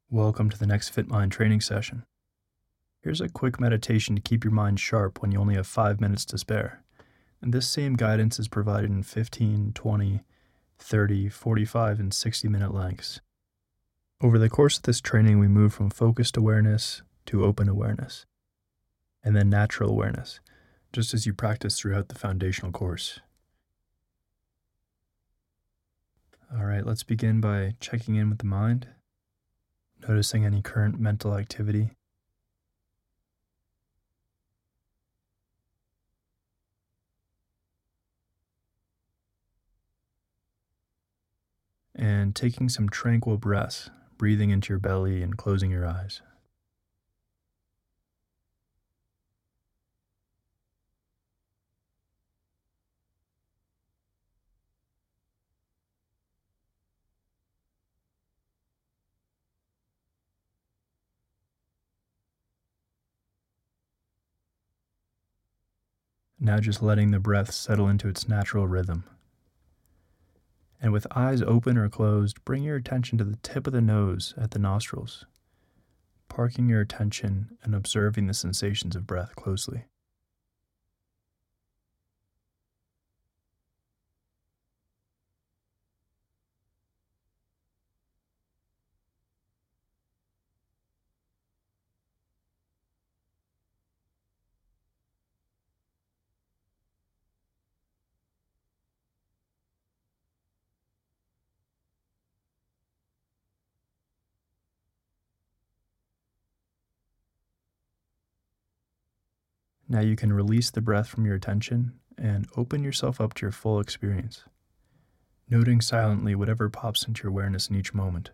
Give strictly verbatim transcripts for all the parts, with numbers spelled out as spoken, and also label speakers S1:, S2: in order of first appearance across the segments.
S1: Welcome to the next FitMind training session. Here's a quick meditation to keep your mind sharp when you only have five minutes to spare. And this same guidance is provided in fifteen, twenty, thirty, forty-five, and sixty minute lengths. Over the course of this training, we move from focused awareness to open awareness, and then natural awareness, just as you practice throughout the foundational course. All right, let's begin by checking in with the mind. Noticing any current mental activity. And taking some tranquil breaths, breathing into your belly and closing your eyes. Now just letting the breath settle into its natural rhythm. And with eyes open or closed, bring your attention to the tip of the nose at the nostrils, parking your attention and observing the sensations of breath closely. Now you can release the breath from your attention and open yourself up to your full experience, noting silently whatever pops into your awareness in each moment.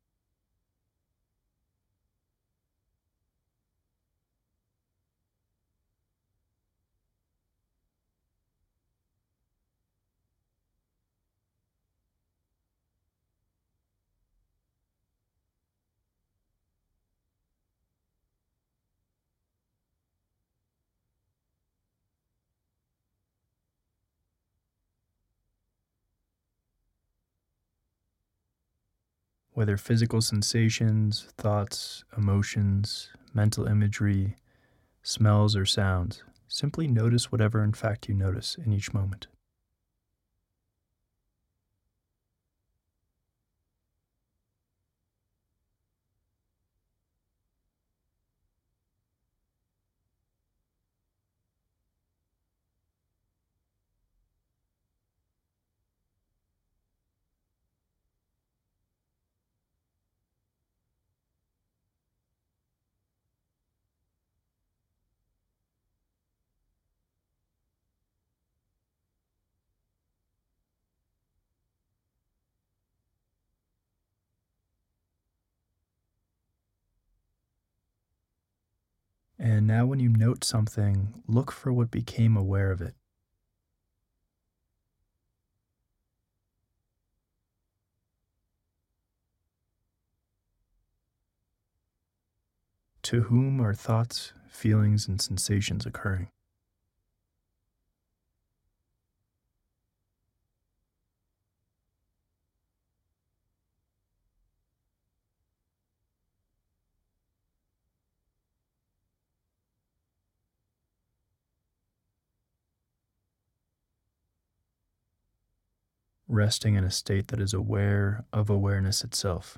S1: Whether physical sensations, thoughts, emotions, mental imagery, smells, or sounds, simply notice whatever in fact you notice in each moment. And now when you note something, look for what became aware of it. To whom are thoughts, feelings, and sensations occurring? Resting in a state that is aware of awareness itself.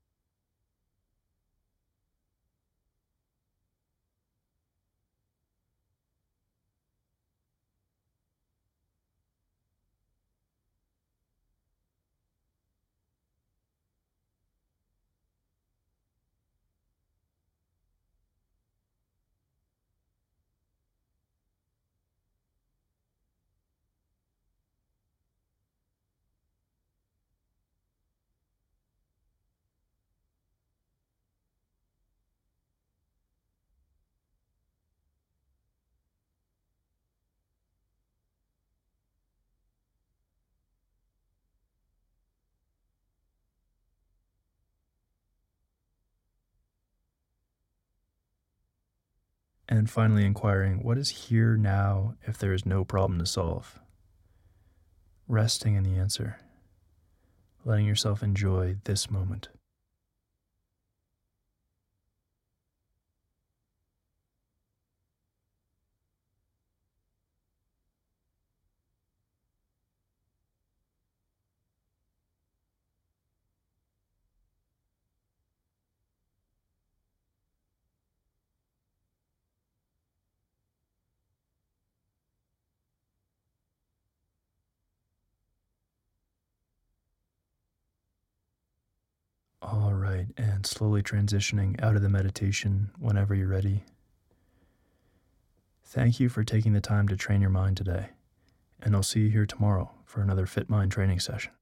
S1: And finally inquiring, what is here now if there is no problem to solve? Resting in the answer, letting yourself enjoy this moment. night and slowly transitioning out of the meditation whenever you're ready. Thank you for taking the time to train your mind today, and I'll see you here tomorrow for another Fit Mind training session.